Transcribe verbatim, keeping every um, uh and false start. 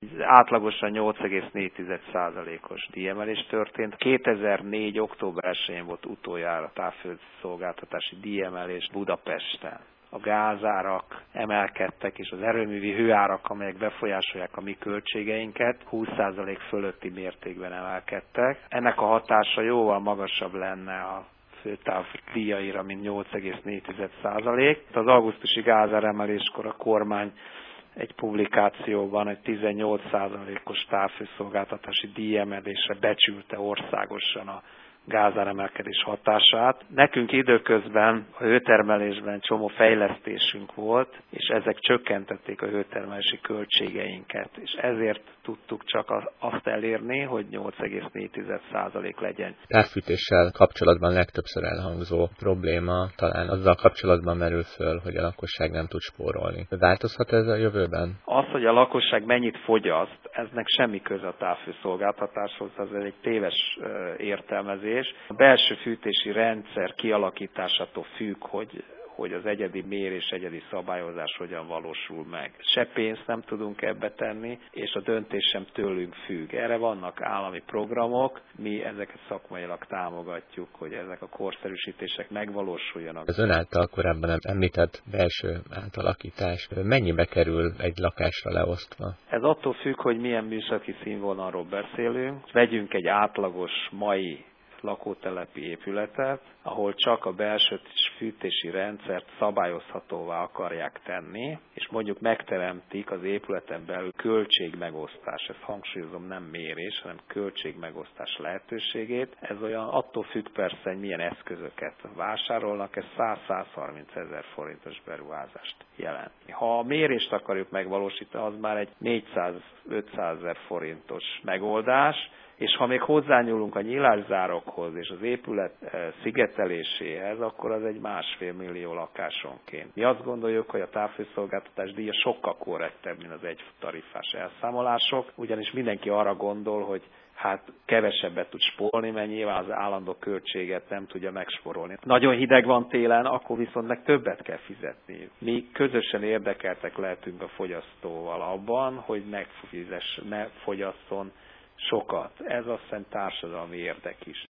Átlagosan nyolc egész négy százalékos díjemelés történt. kétezer-négy. október elsején volt utoljára távfőszolgáltatási díjemelés Budapesten. A gázárak emelkedtek, és az erőművi hőárak, amelyek befolyásolják a mi költségeinket, húsz százalék fölötti mértékben emelkedtek. Ennek a hatása jóval magasabb lenne a főtáv díjaira, mint nyolc egész négy százalék. Az augusztusi gázáremeléskor a kormány egy publikációban egy tizennyolc százalékos távfőszolgáltatási díjemelésre becsülte országosan a gázáremelkedés hatását. Nekünk időközben a hőtermelésben csomó fejlesztésünk volt, és ezek csökkentették a hőtermelési költségeinket, és ezért tudtuk csak azt elérni, hogy nyolc egész négy százalék legyen. Távfűtéssel kapcsolatban legtöbbször elhangzó probléma talán azzal kapcsolatban merül föl, hogy a lakosság nem tud spórolni. Változhat ez a jövőben? Az, hogy a lakosság mennyit fogyaszt, eznek semmi köze a távfőszolgáltatáshoz, ez egy téves értelmezés. A belső fűtési rendszer kialakításától függ, hogy, hogy az egyedi mérés, egyedi szabályozás hogyan valósul meg. Se pénzt nem tudunk ebbe tenni, és a döntés sem tőlünk függ. Erre vannak állami programok, mi ezeket szakmailag támogatjuk, hogy ezek a korszerűsítések megvalósuljanak. Az ön által korábban említett belső átalakítás mennyibe kerül egy lakásra leosztva? Ez attól függ, hogy milyen műszaki színvonalról beszélünk. Vegyünk egy átlagos mai lakótelepi épületet, ahol csak a belső fűtési rendszert szabályozhatóvá akarják tenni, és mondjuk megteremtik az épületen belül költségmegosztás, ezt hangsúlyozom, nem mérés, hanem költségmegosztás lehetőségét. Ez olyan attól függ persze, hogy milyen eszközöket vásárolnak, ez száz-százharminc ezer forintos beruházást jelent. Ha a mérést akarjuk megvalósítani, az már egy négyszáz-ötszázezer forintos megoldás, és ha még hozzányúlunk a nyilászárokhoz és az épület szigeteléséhez, akkor az egy másfél millió lakásonként. Mi azt gondoljuk, hogy a távfőszolgáltatás díja sokkal korrektebb, mint az egytarifás elszámolások, ugyanis mindenki arra gondol, hogy hát kevesebbet tud spórolni, mert nyilván az állandó költséget nem tudja megspórolni. Nagyon hideg van télen, akkor viszont meg többet kell fizetni. Mi közösen érdekeltek lehetünk a fogyasztóval abban, hogy ne, fizess, ne fogyasszon sokat. Ez azt hiszem társadalmi érdek is.